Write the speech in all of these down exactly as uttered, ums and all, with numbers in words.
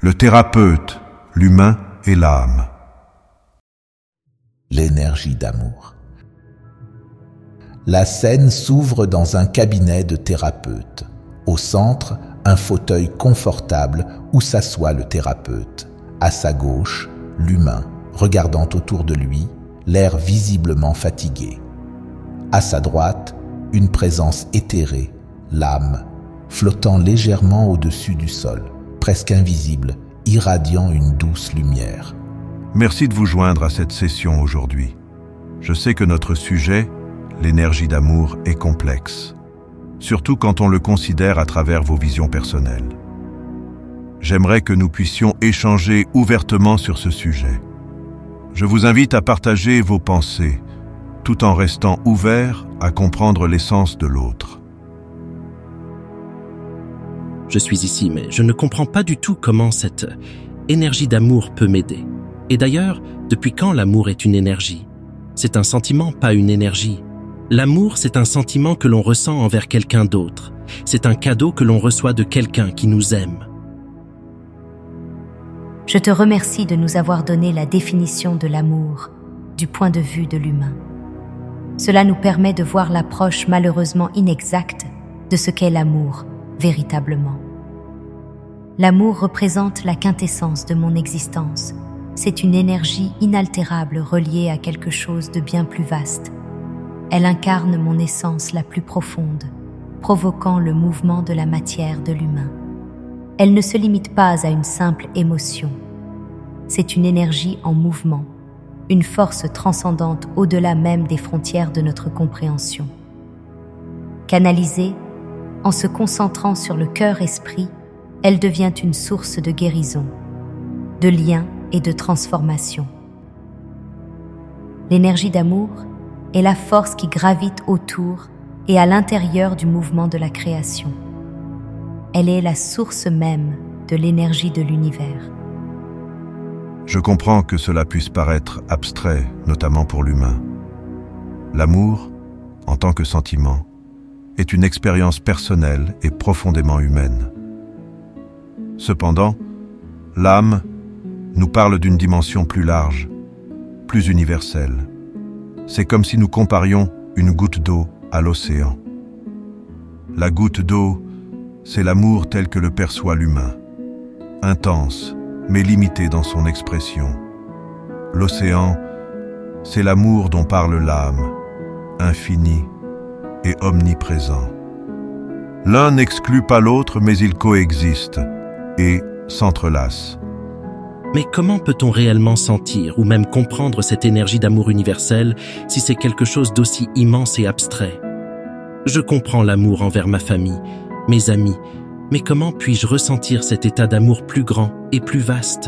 Le thérapeute, l'humain et l'âme. L'énergie d'amour. La scène s'ouvre dans un cabinet de thérapeute. Au centre, un fauteuil confortable où s'assoit le thérapeute. À sa gauche, l'humain, regardant autour de lui, l'air visiblement fatigué. À sa droite, une présence éthérée, l'âme, flottant légèrement au-dessus du sol, presque invisible, irradiant une douce lumière. Merci de vous joindre à cette session aujourd'hui. Je sais que notre sujet, l'énergie d'amour, est complexe, surtout quand on le considère à travers vos visions personnelles. J'aimerais que nous puissions échanger ouvertement sur ce sujet. Je vous invite à partager vos pensées, tout en restant ouvert à comprendre l'essence de l'autre. Je suis ici, mais je ne comprends pas du tout comment cette énergie d'amour peut m'aider. Et d'ailleurs, depuis quand l'amour est une énergie? C'est un sentiment, pas une énergie. L'amour, c'est un sentiment que l'on ressent envers quelqu'un d'autre. C'est un cadeau que l'on reçoit de quelqu'un qui nous aime. Je te remercie de nous avoir donné la définition de l'amour du point de vue de l'humain. Cela nous permet de voir l'approche malheureusement inexacte de ce qu'est l'amour véritablement. L'amour représente la quintessence de mon existence. C'est une énergie inaltérable reliée à quelque chose de bien plus vaste. Elle incarne mon essence la plus profonde, provoquant le mouvement de la matière de l'humain. Elle ne se limite pas à une simple émotion. C'est une énergie en mouvement, une force transcendante au-delà même des frontières de notre compréhension. Canalisée, en se concentrant sur le cœur-esprit, elle devient une source de guérison, de lien et de transformation. L'énergie d'amour est la force qui gravite autour et à l'intérieur du mouvement de la création. Elle est la source même de l'énergie de l'univers. Je comprends que cela puisse paraître abstrait, notamment pour l'humain. L'amour, en tant que sentiment, est une expérience personnelle et profondément humaine. Cependant, l'âme nous parle d'une dimension plus large, plus universelle. C'est comme si nous comparions une goutte d'eau à l'océan. La goutte d'eau, c'est l'amour tel que le perçoit l'humain, intense, mais limité dans son expression. L'océan, c'est l'amour dont parle l'âme, infini et omniprésent. L'un n'exclut pas l'autre, mais ils coexistent et s'entrelacent. Mais comment peut-on réellement sentir ou même comprendre cette énergie d'amour universel si c'est quelque chose d'aussi immense et abstrait? Je comprends l'amour envers ma famille, mes amis, mais comment puis-je ressentir cet état d'amour plus grand et plus vaste?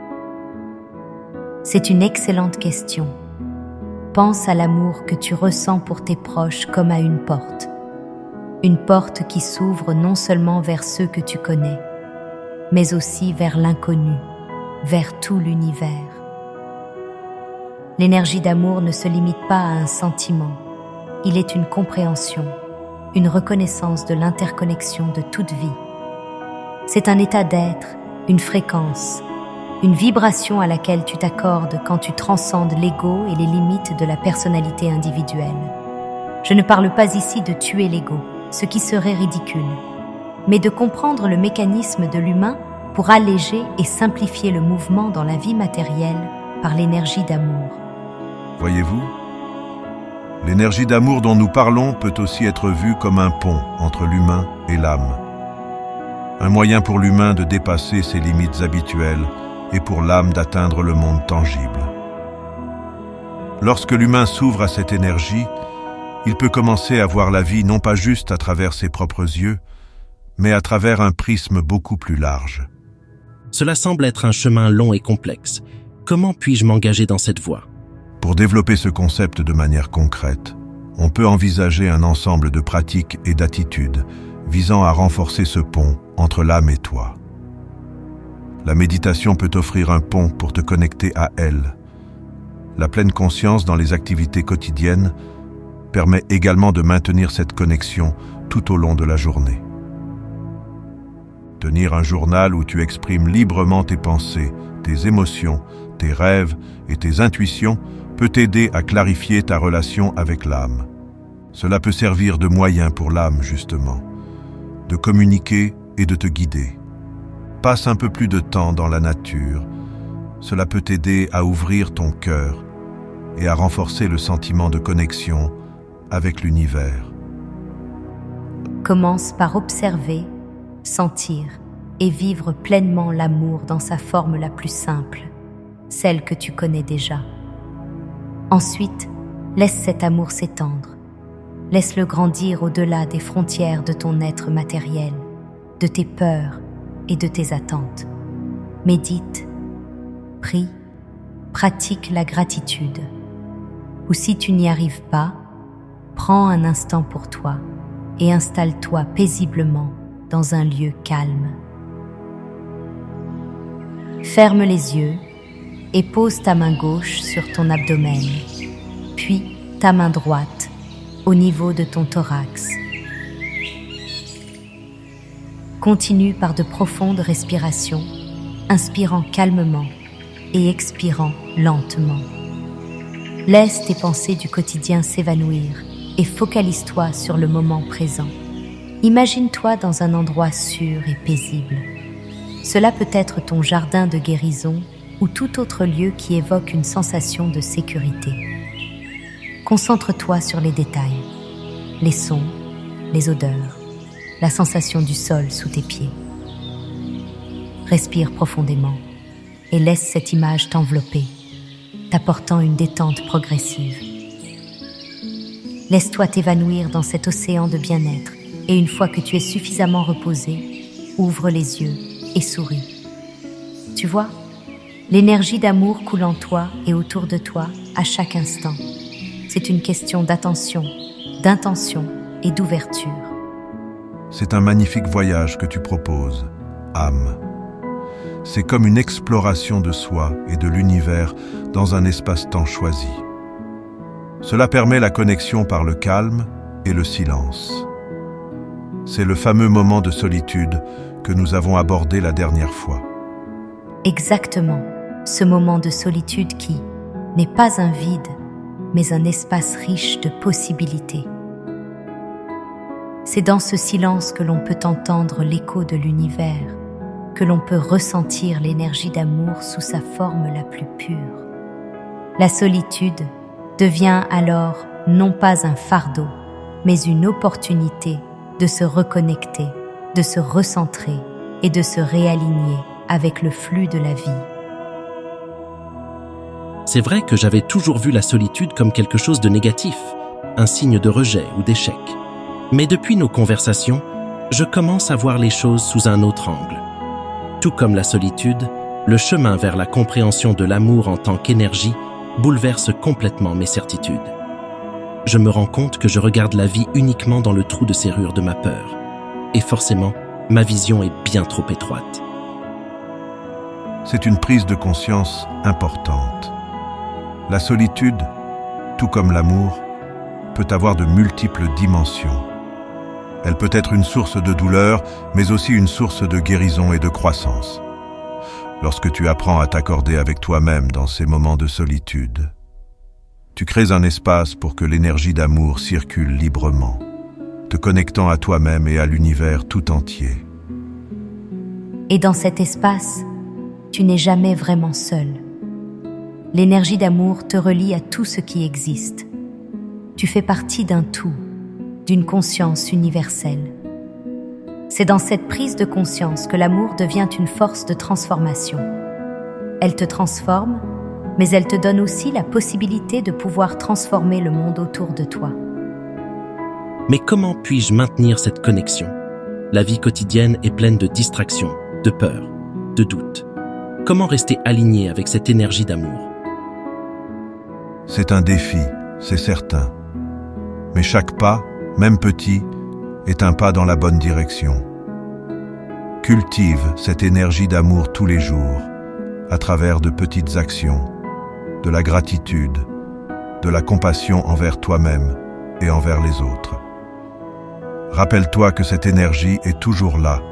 C'est une excellente question. Pense à l'amour que tu ressens pour tes proches comme à une porte. Une porte qui s'ouvre non seulement vers ceux que tu connais, mais aussi vers l'inconnu, vers tout l'univers. L'énergie d'amour ne se limite pas à un sentiment. Il est une compréhension, une reconnaissance de l'interconnexion de toute vie. C'est un état d'être, une fréquence, une vibration à laquelle tu t'accordes quand tu transcendes l'ego et les limites de la personnalité individuelle. Je ne parle pas ici de tuer l'ego, ce qui serait ridicule, mais de comprendre le mécanisme de l'humain pour alléger et simplifier le mouvement dans la vie matérielle par l'énergie d'amour. Voyez-vous, l'énergie d'amour dont nous parlons peut aussi être vue comme un pont entre l'humain et l'âme. Un moyen pour l'humain de dépasser ses limites habituelles et pour l'âme d'atteindre le monde tangible. Lorsque l'humain s'ouvre à cette énergie, il peut commencer à voir la vie non pas juste à travers ses propres yeux, mais à travers un prisme beaucoup plus large. Cela semble être un chemin long et complexe. Comment puis-je m'engager dans cette voie? Pour développer ce concept de manière concrète, on peut envisager un ensemble de pratiques et d'attitudes visant à renforcer ce pont entre l'âme et toi. La méditation peut offrir un pont pour te connecter à elle. La pleine conscience dans les activités quotidiennes permet également de maintenir cette connexion tout au long de la journée. Tenir un journal où tu exprimes librement tes pensées, tes émotions, tes rêves et tes intuitions peut t'aider à clarifier ta relation avec l'âme. Cela peut servir de moyen pour l'âme, justement, de communiquer et de te guider. Passe un peu plus de temps dans la nature. Cela peut t'aider à ouvrir ton cœur et à renforcer le sentiment de connexion avec l'univers. Commence par observer, sentir et vivre pleinement l'amour dans sa forme la plus simple, celle que tu connais déjà. Ensuite, laisse cet amour s'étendre. Laisse-le grandir au-delà des frontières de ton être matériel, de tes peurs et de tes attentes. Médite, prie, pratique la gratitude. Ou si tu n'y arrives pas, prends un instant pour toi et installe-toi paisiblement dans un lieu calme. Ferme les yeux et pose ta main gauche sur ton abdomen, puis ta main droite au niveau de ton thorax. Continue par de profondes respirations, inspirant calmement et expirant lentement. Laisse tes pensées du quotidien s'évanouir et focalise-toi sur le moment présent. Imagine-toi dans un endroit sûr et paisible. Cela peut être ton jardin de guérison ou tout autre lieu qui évoque une sensation de sécurité. Concentre-toi sur les détails, les sons, les odeurs, la sensation du sol sous tes pieds. Respire profondément et laisse cette image t'envelopper, t'apportant une détente progressive. Laisse-toi t'évanouir dans cet océan de bien-être et une fois que tu es suffisamment reposé, ouvre les yeux et souris. Tu vois, l'énergie d'amour coule en toi et autour de toi à chaque instant. C'est une question d'attention, d'intention et d'ouverture. C'est un magnifique voyage que tu proposes, âme. C'est comme une exploration de soi et de l'univers dans un espace-temps choisi. Cela permet la connexion par le calme et le silence. C'est le fameux moment de solitude que nous avons abordé la dernière fois. Exactement, ce moment de solitude qui n'est pas un vide, mais un espace riche de possibilités. C'est dans ce silence que l'on peut entendre l'écho de l'univers, que l'on peut ressentir l'énergie d'amour sous sa forme la plus pure. La solitude devient alors non pas un fardeau, mais une opportunité de se reconnecter, de se recentrer et de se réaligner avec le flux de la vie. C'est vrai que j'avais toujours vu la solitude comme quelque chose de négatif, un signe de rejet ou d'échec. Mais depuis nos conversations, je commence à voir les choses sous un autre angle. Tout comme la solitude, le chemin vers la compréhension de l'amour en tant qu'énergie bouleverse complètement mes certitudes. Je me rends compte que je regarde la vie uniquement dans le trou de serrure de ma peur. Et forcément, ma vision est bien trop étroite. C'est une prise de conscience importante. La solitude, tout comme l'amour, peut avoir de multiples dimensions. Elle peut être une source de douleur, mais aussi une source de guérison et de croissance. Lorsque tu apprends à t'accorder avec toi-même dans ces moments de solitude, tu crées un espace pour que l'énergie d'amour circule librement, te connectant à toi-même et à l'univers tout entier. Et dans cet espace, tu n'es jamais vraiment seul. L'énergie d'amour te relie à tout ce qui existe. Tu fais partie d'un tout, d'une conscience universelle. C'est dans cette prise de conscience que l'amour devient une force de transformation. Elle te transforme, mais elle te donne aussi la possibilité de pouvoir transformer le monde autour de toi. Mais comment puis-je maintenir cette connexion ? La vie quotidienne est pleine de distractions, de peurs, de doutes. Comment rester aligné avec cette énergie d'amour ? C'est un défi, c'est certain. Mais chaque pas, même petit, est un pas dans la bonne direction. Cultive cette énergie d'amour tous les jours, à travers de petites actions, de la gratitude, de la compassion envers toi-même et envers les autres. Rappelle-toi que cette énergie est toujours là,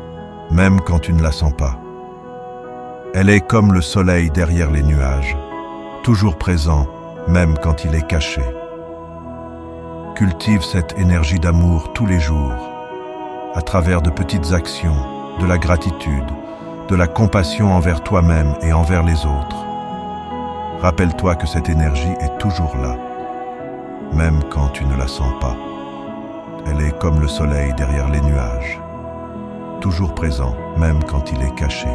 même quand tu ne la sens pas. Elle est comme le soleil derrière les nuages, toujours présent, même quand il est caché. Cultive cette énergie d'amour tous les jours, à travers de petites actions, de la gratitude, de la compassion envers toi-même et envers les autres. Rappelle-toi que cette énergie est toujours là, même quand tu ne la sens pas. Elle est comme le soleil derrière les nuages, toujours présent, même quand il est caché.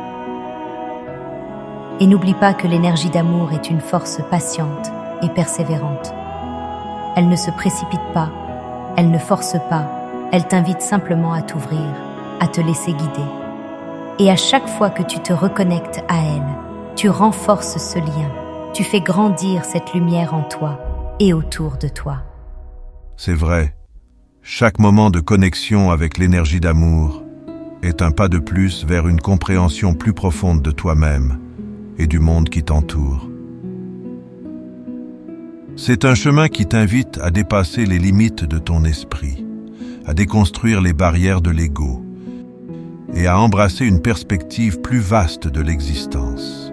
Et n'oublie pas que l'énergie d'amour est une force patiente et persévérante. Elle ne se précipite pas, elle ne force pas, elle t'invite simplement à t'ouvrir, à te laisser guider. Et à chaque fois que tu te reconnectes à elle, tu renforces ce lien, tu fais grandir cette lumière en toi et autour de toi. C'est vrai, chaque moment de connexion avec l'énergie d'amour est un pas de plus vers une compréhension plus profonde de toi-même et du monde qui t'entoure. C'est un chemin qui t'invite à dépasser les limites de ton esprit, à déconstruire les barrières de l'ego et à embrasser une perspective plus vaste de l'existence.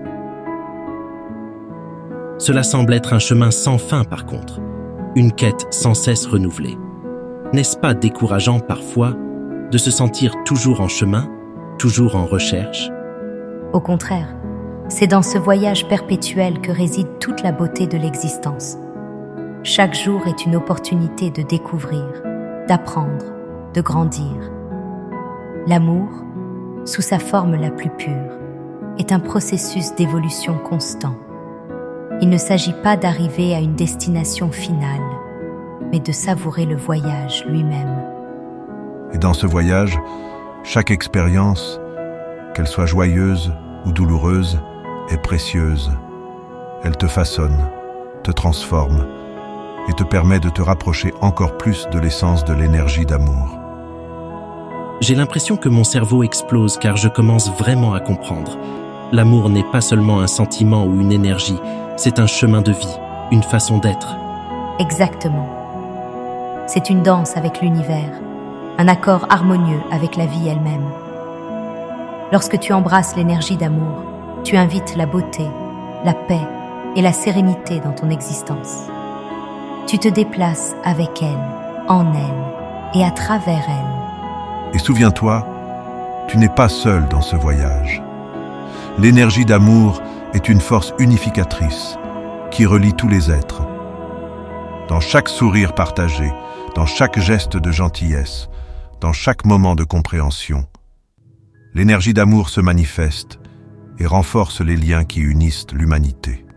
Cela semble être un chemin sans fin par contre, une quête sans cesse renouvelée. N'est-ce pas décourageant parfois de se sentir toujours en chemin, toujours en recherche? Au contraire, c'est dans ce voyage perpétuel que réside toute la beauté de l'existence. Chaque jour est une opportunité de découvrir, d'apprendre, de grandir. L'amour, sous sa forme la plus pure, est un processus d'évolution constant. Il ne s'agit pas d'arriver à une destination finale, mais de savourer le voyage lui-même. Et dans ce voyage, chaque expérience, qu'elle soit joyeuse ou douloureuse, est précieuse. Elle te façonne, te transforme et te permet de te rapprocher encore plus de l'essence de l'énergie d'amour. J'ai l'impression que mon cerveau explose car je commence vraiment à comprendre. L'amour n'est pas seulement un sentiment ou une énergie, c'est un chemin de vie, une façon d'être. Exactement. C'est une danse avec l'univers, un accord harmonieux avec la vie elle-même. Lorsque tu embrasses l'énergie d'amour, tu invites la beauté, la paix et la sérénité dans ton existence. Tu te déplaces avec elle, en elle et à travers elle. Et souviens-toi, tu n'es pas seul dans ce voyage. L'énergie d'amour est une force unificatrice qui relie tous les êtres. Dans chaque sourire partagé, dans chaque geste de gentillesse, dans chaque moment de compréhension, l'énergie d'amour se manifeste et renforce les liens qui unissent l'humanité.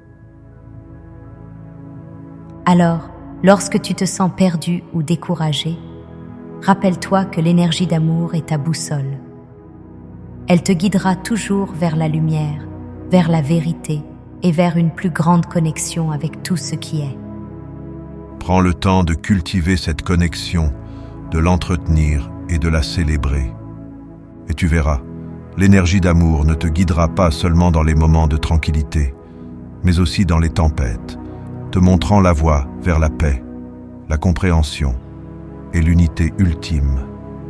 Alors, lorsque tu te sens perdu ou découragé, rappelle-toi que l'énergie d'amour est ta boussole. Elle te guidera toujours vers la lumière, vers la vérité et vers une plus grande connexion avec tout ce qui est. Prends le temps de cultiver cette connexion, de l'entretenir et de la célébrer. Et tu verras, l'énergie d'amour ne te guidera pas seulement dans les moments de tranquillité, mais aussi dans les tempêtes, te montrant la voie vers la paix, la compréhension et l'unité ultime.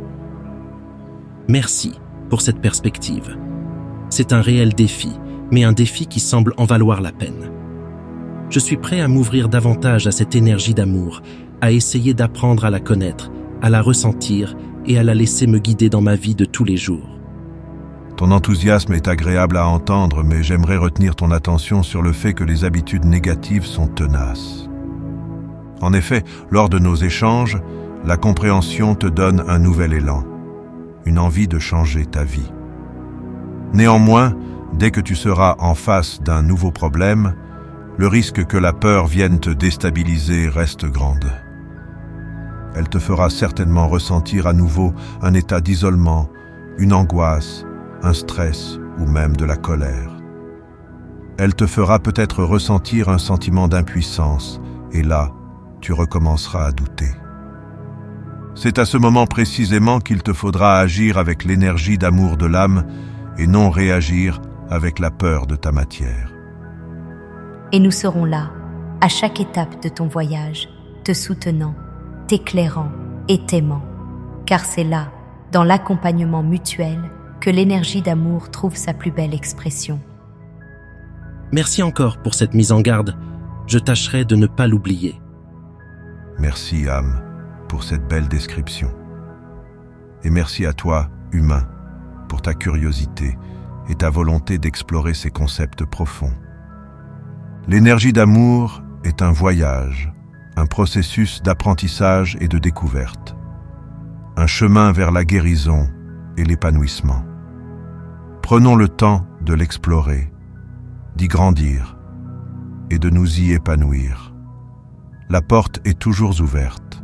Merci pour cette perspective. C'est un réel défi, mais un défi qui semble en valoir la peine. Je suis prêt à m'ouvrir davantage à cette énergie d'amour, à essayer d'apprendre à la connaître, à la ressentir et à la laisser me guider dans ma vie de tous les jours. Ton enthousiasme est agréable à entendre, mais j'aimerais retenir ton attention sur le fait que les habitudes négatives sont tenaces. En effet, lors de nos échanges, la compréhension te donne un nouvel élan, une envie de changer ta vie. Néanmoins, dès que tu seras en face d'un nouveau problème, le risque que la peur vienne te déstabiliser reste grande. Elle te fera certainement ressentir à nouveau un état d'isolement, une angoisse, un stress ou même de la colère. Elle te fera peut-être ressentir un sentiment d'impuissance et là, tu recommenceras à douter. C'est à ce moment précisément qu'il te faudra agir avec l'énergie d'amour de l'âme et non réagir avec la peur de ta matière. Et nous serons là, à chaque étape de ton voyage, te soutenant, t'éclairant et t'aimant, car c'est là, dans l'accompagnement mutuel, que l'énergie d'amour trouve sa plus belle expression. Merci encore pour cette mise en garde. Je tâcherai de ne pas l'oublier. Merci, âme, pour cette belle description. Et merci à toi, humain, pour ta curiosité et ta volonté d'explorer ces concepts profonds. L'énergie d'amour est un voyage, un processus d'apprentissage et de découverte, un chemin vers la guérison et l'épanouissement. Prenons le temps de l'explorer, d'y grandir et de nous y épanouir. La porte est toujours ouverte.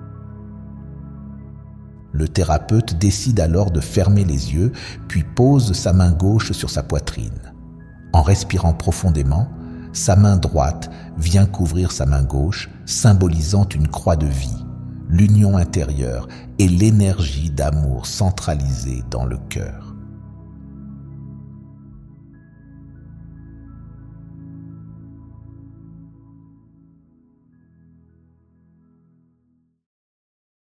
Le thérapeute décide alors de fermer les yeux, puis pose sa main gauche sur sa poitrine. En respirant profondément, sa main droite vient couvrir sa main gauche, symbolisant une croix de vie, l'union intérieure et l'énergie d'amour centralisée dans le cœur.